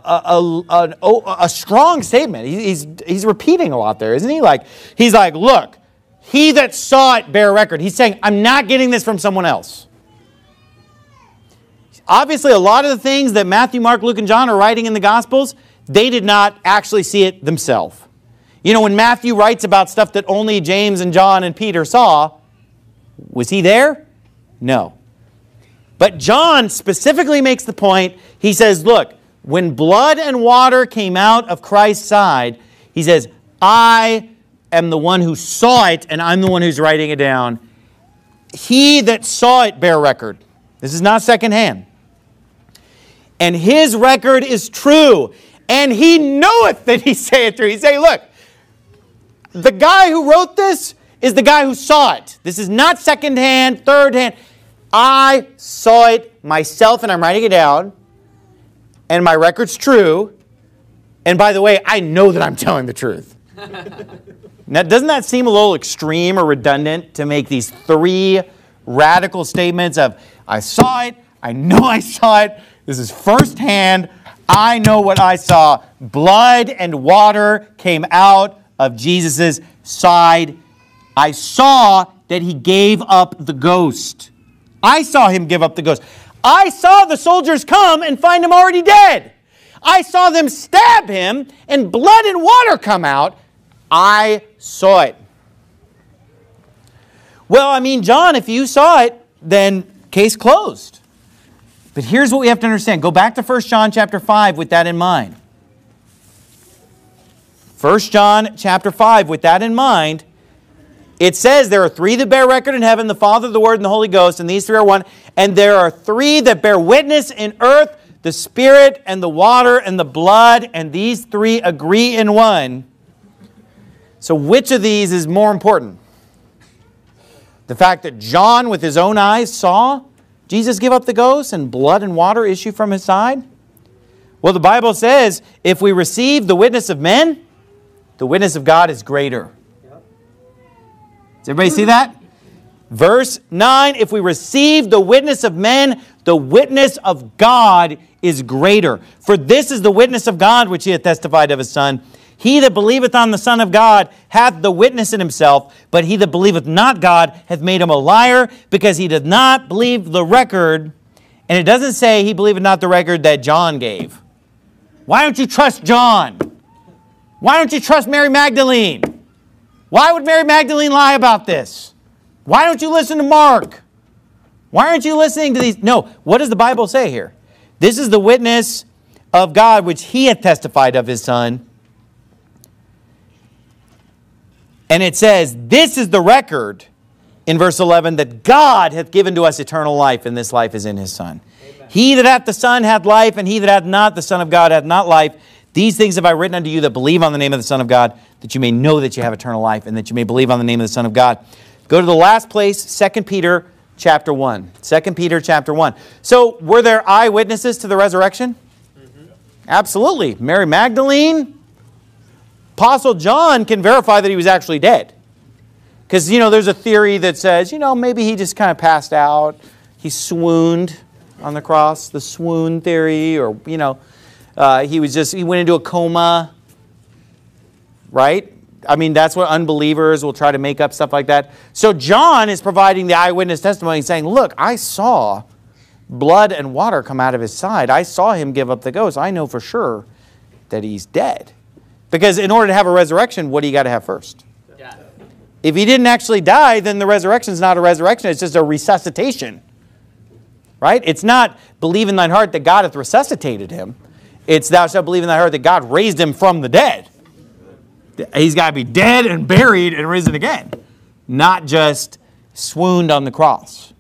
a strong statement. He's repeating a lot there, isn't he? He's like, look, he that saw it bear record. He's saying, I'm not getting this from someone else. Obviously, a lot of the things that Matthew, Mark, Luke, and John are writing in the Gospels, they did not actually see it themselves. When Matthew writes about stuff that only James and John and Peter saw, was he there? No. But John specifically makes the point, he says, look, when blood and water came out of Christ's side, he says, I am the one who saw it, and I'm the one who's writing it down. He that saw it bear record. This is not secondhand. And his record is true, and he knoweth that he saith true. He's saying, look, the guy who wrote this is the guy who saw it. This is not secondhand, thirdhand. I saw it myself, and I'm writing it down, and my record's true. And by the way, I know that I'm telling the truth. Now, doesn't that seem a little extreme or redundant to make these three radical statements of, I saw it, I know I saw it, this is firsthand, I know what I saw. Blood and water came out of Jesus' side. I saw that he gave up the ghost. I saw him give up the ghost. I saw the soldiers come and find him already dead. I saw them stab him and blood and water come out. I saw it. Well, John, if you saw it, then case closed. But here's what we have to understand. Go back to 1 John chapter 5 with that in mind. 1 John chapter 5 with that in mind. It says there are three that bear record in heaven, the Father, the Word, and the Holy Ghost, and these three are one. And there are three that bear witness in earth, the Spirit and the water and the blood, and these three agree in one. So which of these is more important? The fact that John with his own eyes saw Jesus give up the ghost and blood and water issue from his side? Well, the Bible says if we receive the witness of men, the witness of God is greater. Does everybody see that? Verse 9, if we receive the witness of men, the witness of God is greater. For this is the witness of God which he hath testified of his Son. He that believeth on the Son of God hath the witness in himself, but he that believeth not God hath made him a liar, because he doth not believe the record. And it doesn't say he believeth not the record that John gave. Why don't you trust John? Why don't you trust Mary Magdalene? Why would Mary Magdalene lie about this? Why don't you listen to Mark? Why aren't you listening to these? No, what does the Bible say here? This is the witness of God which he hath testified of his Son. And it says, this is the record in verse 11, that God hath given to us eternal life, and this life is in his Son. Amen. He that hath the Son hath life, and he that hath not the Son of God hath not life. These things have I written unto you that believe on the name of the Son of God, that you may know that you have eternal life, and that you may believe on the name of the Son of God. Go to the last place, 2 Peter chapter 1. 2 Peter chapter 1. So, were there eyewitnesses to the resurrection? Mm-hmm. Absolutely. Mary Magdalene, Apostle John can verify that he was actually dead. Because, there's a theory that says, maybe he just kind of passed out. He swooned on the cross, the swoon theory, or, he went into a coma, right? I mean, that's what unbelievers will try to make up stuff like that. So John is providing the eyewitness testimony saying, look, I saw blood and water come out of his side. I saw him give up the ghost. I know for sure that he's dead. Because in order to have a resurrection, what do you got to have first? Death. If he didn't actually die, then the resurrection is not a resurrection. It's just a resuscitation. Right? It's not believe in thine heart that God hath resuscitated him. It's thou shalt believe in thy heart that God raised him from the dead. He's got to be dead and buried and risen again. Not just swooned on the cross.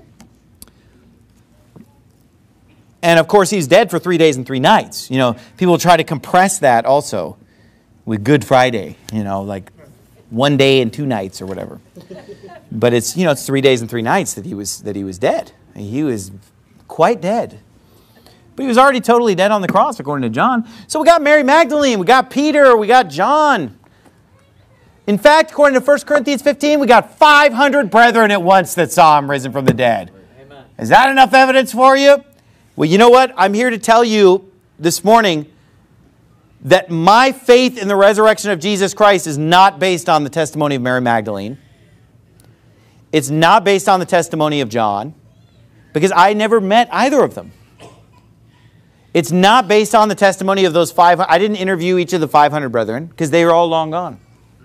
And of course, he's dead for 3 days and 3 nights. People try to compress that also with Good Friday, like 1 day and 2 nights or whatever. But it's, it's 3 days and 3 nights that he was dead. He was quite dead. But he was already totally dead on the cross, according to John. So we got Mary Magdalene, we got Peter, we got John. In fact, according to 1 Corinthians 15, we got 500 brethren at once that saw him risen from the dead. Amen. Is that enough evidence for you? Well, you know what? I'm here to tell you this morning that my faith in the resurrection of Jesus Christ is not based on the testimony of Mary Magdalene. It's not based on the testimony of John, because I never met either of them. It's not based on the testimony of those 500. I didn't interview each of the 500 brethren, because they were all long gone.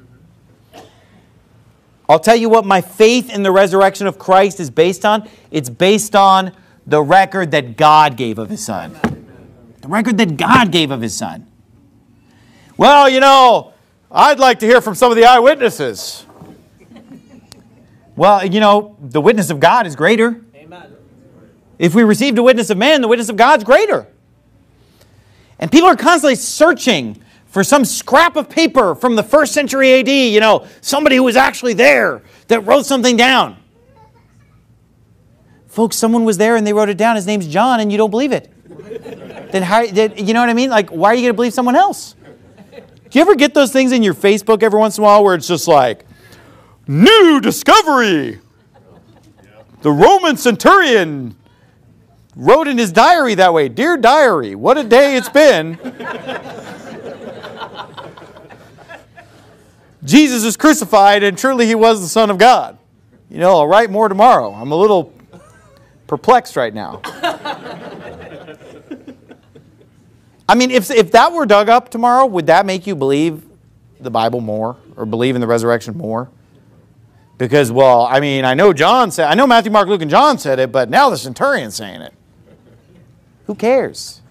I'll tell you what my faith in the resurrection of Christ is based on. It's based on the record that God gave of his Son. The record that God gave of his Son. Well, I'd like to hear from some of the eyewitnesses. Well, the witness of God is greater. Amen. If we received a witness of man, the witness of God's greater. And people are constantly searching for some scrap of paper from the 1st century AD, somebody who was actually there that wrote something down. Folks, someone was there and they wrote it down. His name's John, and you don't believe it. Then how, you know what I mean? Like, why are you going to believe someone else? Do you ever get those things in your Facebook every once in a while where it's just like, new discovery? The Roman centurion wrote in his diary that way, "Dear diary, what a day it's been. Jesus is crucified, and truly he was the Son of God. I'll write more tomorrow. I'm a little perplexed right now." I mean, if that were dug up tomorrow, would that make you believe the Bible more or believe in the resurrection more? Because, I know John said, I know Matthew, Mark, Luke, and John said it, but now the centurion's saying it. Who cares?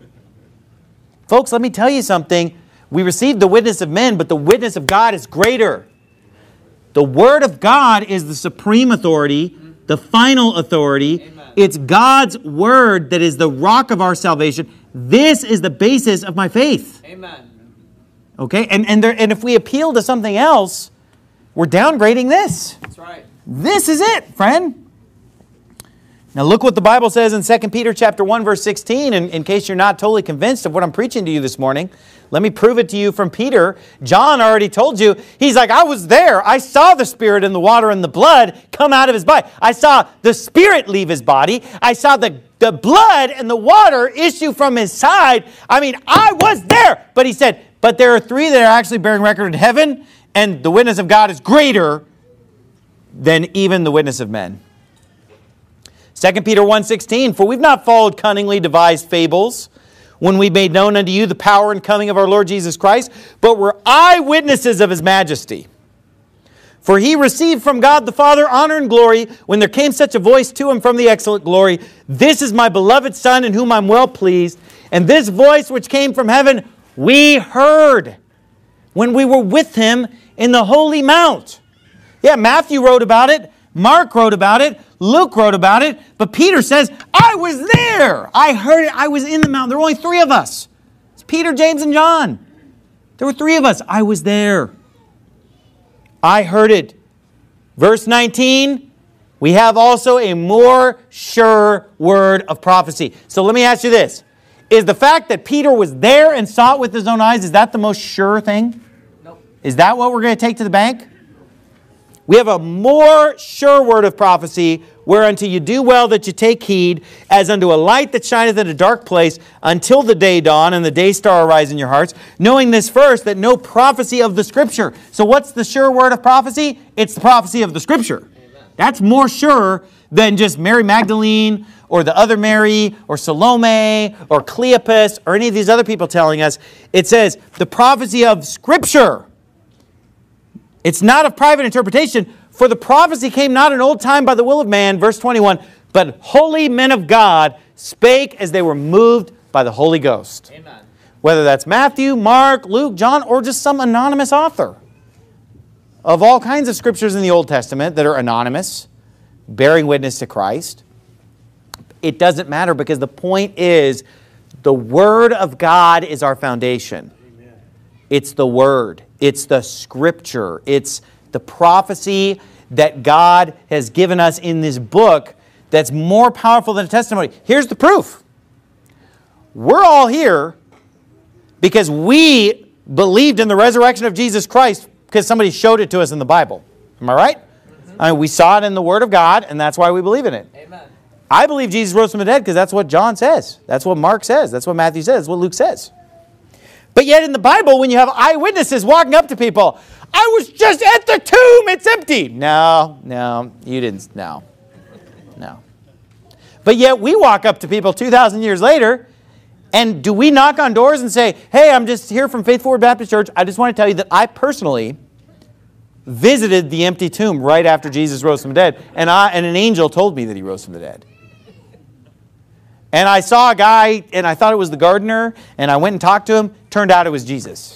Folks, let me tell you something. We receive the witness of men, but the witness of God is greater. The Word of God is the supreme authority, the final authority. Amen. It's God's Word that is the rock of our salvation. This is the basis of my faith. Amen. Okay? And if we appeal to something else, we're downgrading this. That's right. This is it, friend. Now look what the Bible says in 2 Peter chapter 1, verse 16, and in case you're not totally convinced of what I'm preaching to you this morning. Let me prove it to you from Peter. John already told you. He's like, I was there. I saw the Spirit and the water and the blood come out of his body. I saw the Spirit leave his body. I saw the blood and the water issue from his side. I mean, I was there. But he said, but there are three that are actually bearing record in heaven, and the witness of God is greater than even the witness of men. 2 Peter 1:16, for we've not followed cunningly devised fables when we made known unto you the power and coming of our Lord Jesus Christ, but were eyewitnesses of his majesty. For he received from God the Father honor and glory when there came such a voice to him from the excellent glory, this is my beloved Son in whom I'm well pleased. And this voice which came from heaven we heard when we were with him in the holy mount. Yeah, Matthew wrote about it. Mark wrote about it. Luke wrote about it. But Peter says, I was there. I heard it. I was in the mountain. There were only three of us. It's Peter, James, and John. There were three of us. I was there. I heard it. Verse 19, we have also a more sure word of prophecy. So let me ask you this. Is the fact that Peter was there and saw it with his own eyes, is that the most sure thing? Nope. Is that what we're going to take to the bank? We have a more sure word of prophecy, whereunto you do well that you take heed, as unto a light that shineth in a dark place, until the day dawn and the day star arise in your hearts, knowing this first, that no prophecy of the Scripture. So what's the sure word of prophecy? It's the prophecy of the Scripture. Amen. That's more sure than just Mary Magdalene, or the other Mary, or Salome, or Cleopas, or any of these other people telling us. It says the prophecy of Scripture. It's not of private interpretation, for the prophecy came not in old time by the will of man, verse 21, but holy men of God spake as they were moved by the Holy Ghost. Amen. Whether that's Matthew, Mark, Luke, John, or just some anonymous author of all kinds of scriptures in the Old Testament that are anonymous, bearing witness to Christ. It doesn't matter, because the point is the Word of God is our foundation. Amen. It's the Word. It's the Scripture. It's the prophecy that God has given us in this book that's more powerful than a testimony. Here's the proof. We're all here because we believed in the resurrection of Jesus Christ because somebody showed it to us in the Bible. Am I right? Mm-hmm. I mean, we saw it in the Word of God, and that's why we believe in it. Amen. I believe Jesus rose from the dead because that's what John says. That's what Mark says. That's what Matthew says. That's what Luke says. But yet in the Bible, when you have eyewitnesses walking up to people, I was just at the tomb, it's empty. No, you didn't, no. But yet we walk up to people 2,000 years later, and do we knock on doors and say, hey, I'm just here from Faith Forward Baptist Church. I just want to tell you that I personally visited the empty tomb right after Jesus rose from the dead, and an angel told me that he rose from the dead. And I saw a guy, and I thought it was the gardener, and I went and talked to him. Turned out it was Jesus.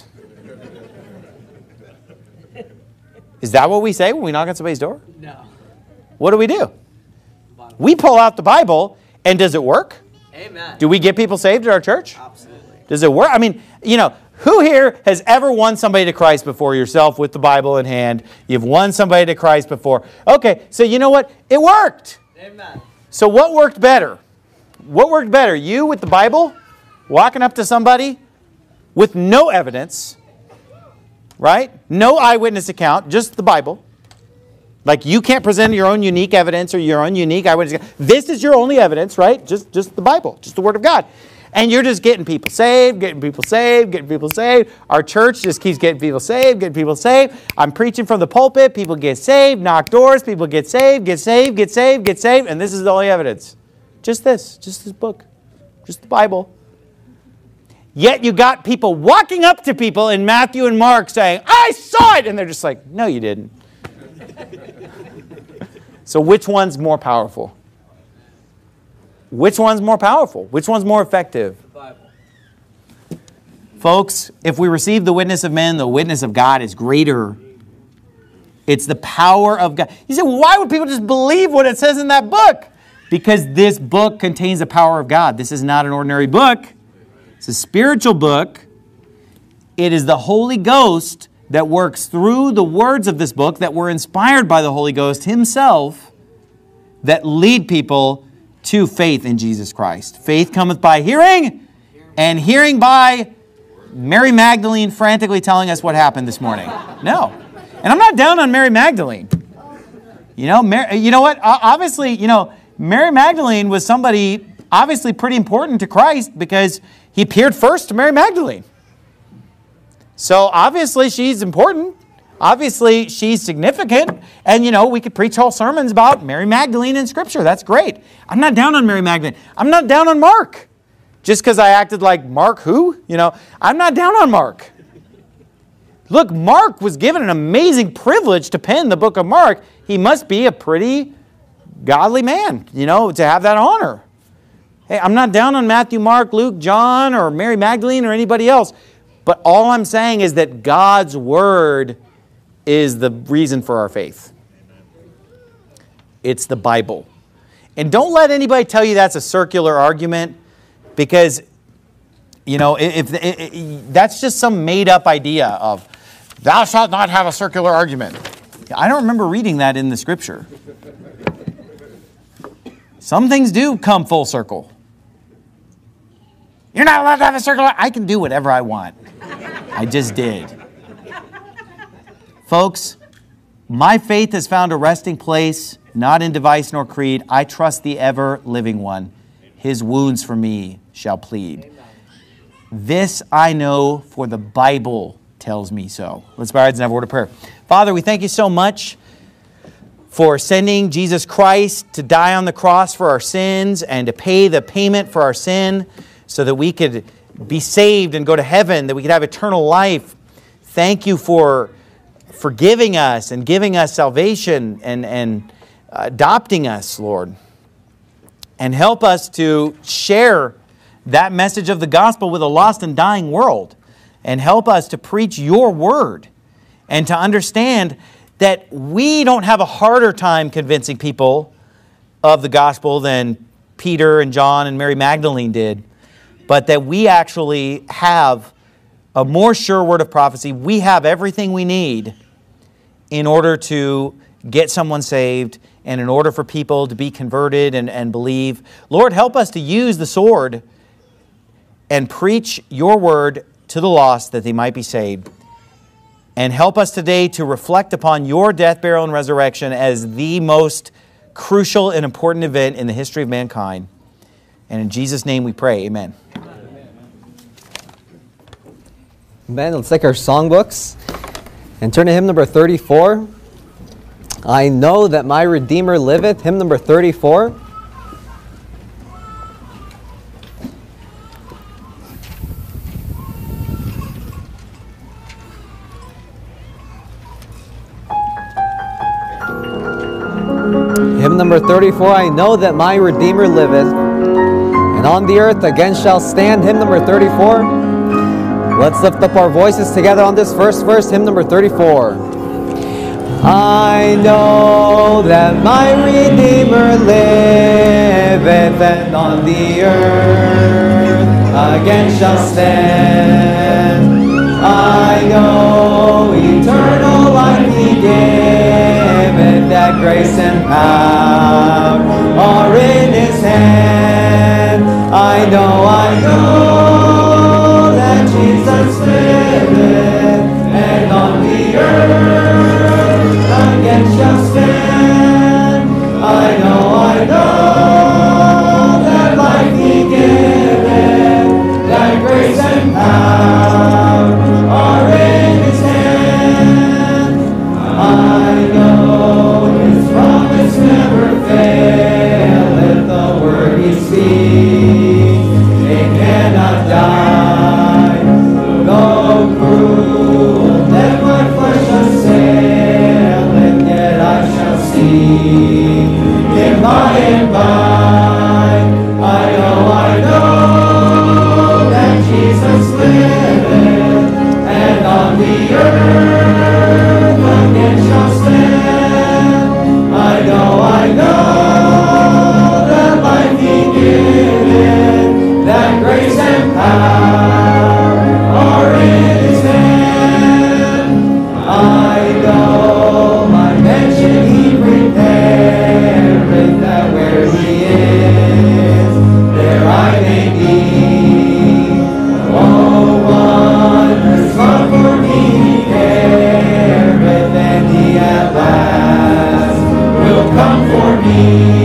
Is that what we say when we knock on somebody's door? No. What do? We pull out the Bible, and does it work? Amen. Do we get people saved at our church? Absolutely. Does it work? I mean, who here has ever won somebody to Christ before yourself with the Bible in hand? You've won somebody to Christ before. Okay, so you know what? It worked. Amen. So what worked better? What worked better? You with the Bible, walking up to somebody with no evidence, right? No eyewitness account, just the Bible. Like you can't present your own unique evidence or your own unique eyewitness account. This is your only evidence, right? Just the Bible, just the Word of God. And you're just getting people saved, getting people saved, getting people saved. Our church just keeps getting people saved, getting people saved. I'm preaching from the pulpit. People get saved, knock doors. People get saved, get saved, get saved, get saved. And this is the only evidence. Just this book, just the Bible. Yet you got people walking up to people in Matthew and Mark saying, I saw it. And they're just like, no, you didn't. So which one's more powerful? which one's more powerful? Which one's more effective? The Bible. Folks, if we receive the witness of men, the witness of God is greater. It's the power of God. You say, well, why would people just believe what it says in that book? Because this book contains the power of God. This is not an ordinary book. It's a spiritual book. It is the Holy Ghost that works through the words of this book that were inspired by the Holy Ghost Himself that lead people to faith in Jesus Christ. Faith cometh by hearing, and hearing by Mary Magdalene frantically telling us what happened this morning. No. And I'm not down on Mary Magdalene. You know what? Obviously, Mary Magdalene was somebody obviously pretty important to Christ because He appeared first to Mary Magdalene. So obviously she's important. Obviously she's significant. And we could preach whole sermons about Mary Magdalene in Scripture. That's great. I'm not down on Mary Magdalene. I'm not down on Mark. Just because I acted like Mark who? I'm not down on Mark. Look, Mark was given an amazing privilege to pen the book of Mark. He must be a pretty godly man, to have that honor. Hey, I'm not down on Matthew, Mark, Luke, John, or Mary Magdalene, or anybody else. But all I'm saying is that God's Word is the reason for our faith. It's the Bible. And don't let anybody tell you that's a circular argument, because, that's just some made-up idea of, thou shalt not have a circular argument. I don't remember reading that in the Scripture. Some things do come full circle. You're not allowed to have a circular. I can do whatever I want. I just did. Folks, my faith has found a resting place, not in device nor creed. I trust the ever-living one. His wounds for me shall plead. This I know, for the Bible tells me so. Let's bow our heads and have a word of prayer. Father, we thank you so much for sending Jesus Christ to die on the cross for our sins and to pay the payment for our sin so that we could be saved and go to heaven, that we could have eternal life. Thank you for forgiving us and giving us salvation and adopting us, Lord. And help us to share that message of the gospel with a lost and dying world. And help us to preach your word and to understand that we don't have a harder time convincing people of the gospel than Peter and John and Mary Magdalene did, but that we actually have a more sure word of prophecy. We have everything we need in order to get someone saved and in order for people to be converted and believe. Lord, help us to use the sword and preach your word to the lost that they might be saved. And help us today to reflect upon your death, burial, and resurrection as the most crucial and important event in the history of mankind. And in Jesus' name we pray, amen. Amen. Let's take our songbooks and turn to hymn number 34. I know that my Redeemer liveth, hymn number 34. Hymn number 34, I know that my Redeemer liveth, and on the earth again shall stand, hymn number 34. Let's lift up our voices together on this first verse, hymn number 34. I know that my Redeemer liveth, and on the earth again shall stand. I know eternal life He giveth, that grace and power are in His hand. I know that Jesus liveth, and on the earth again shall stand. I know that life He giveth, that grace and power are in His hand. I know His promise never faileth, the word He speaks, it cannot die. Though cruel death my flesh assaileth, yet I shall see Him by and by. I me.